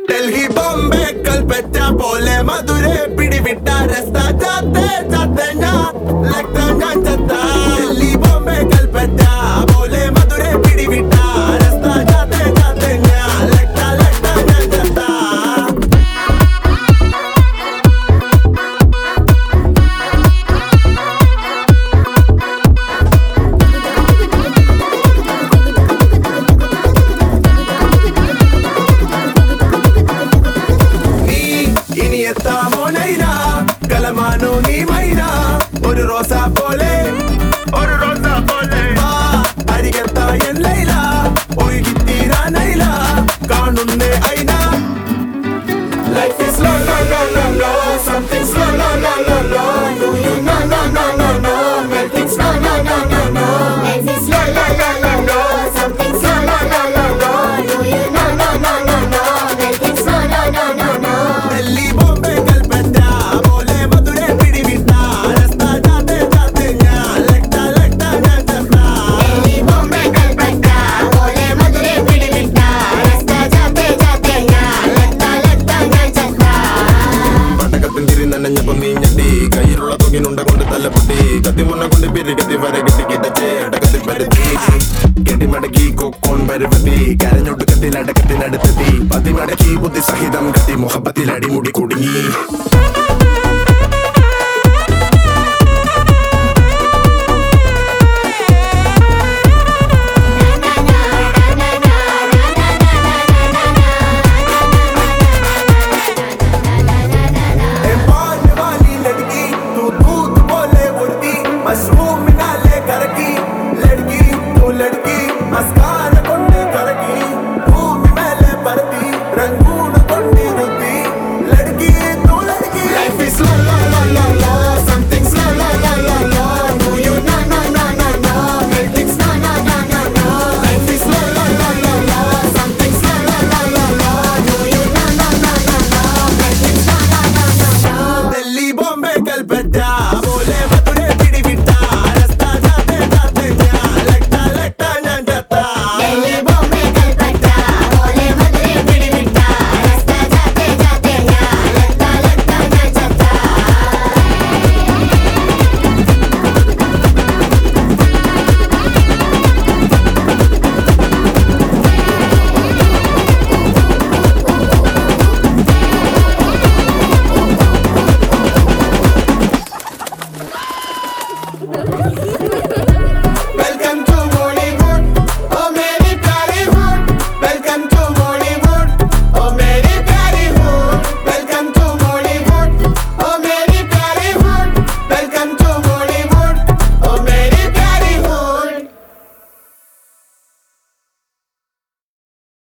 ഡൽഹി ബോംബെ കൽപ്പറ്റ പോലെ മധുരെ പിടിവിട്ട രസ്ത ചാത്തെ ചാത്തെ ഞാൻ ലഗ്ത ഞാൻ ചത്ത ഡൽഹി ബോംബെ കൽപ്പറ്റ പോലെ മധുരെ പിടിവിട്ട രസ്ത ചാത്തെ ചാത്തെ ഞാൻ ലഗ്ത ഞാൻ ചത്ത എത്താമോ നൈന കലമാനോ നീ മൈന ഒരു റോസാ പോലെ അരികത്തായൻ ലൈല ഒഴുകിത്തീരാ നൈല കാണുന്നേ ഐന Life is slow, no, no, no, no. Something slow, no, no, no, no. Do you know, no, no, no, no. Melting slow, no, no, no, no. Life is slow, no, no, no, no. Something slow, no, no, no, no. Do you know, no, no, no, no. Melting slow, no, no, no, no. Delhi, Bombay, Calcutta, bole madure pidivitta. Rasta jaate jaate nyan lagta nyan chapta. Delhi, Bombay, Calcutta, bole madure pidivitta. Rasta jaate jaate nyan lagta nyan chapta. പട്ടകത്തിൻ തിരി നനഞ്ഞപ്പം നീ ഞെട്ടി കയ്യിലുള്ള തുകിനുണ്ട കൊണ്ട് തല്ലപ്പൊട്ടി കത്തിമുന്ന കൊണ്ട് പിരികത്തി വരെ കെട്ടി കിടച്ചേ അടകത്തിൽ പരുത്തി കെട്ടിമടക്കി കൊക്കോൺ പരുവത്തി കരഞ്ഞൊടുക്കത്തിൽ അടക്കത്തിനടുത്തെത്തി പതിമടക്കി ബുദ്ധി സഹിതം കത്തി മുഹബത്തിൽ അടിമുടി കുടുങ്ങി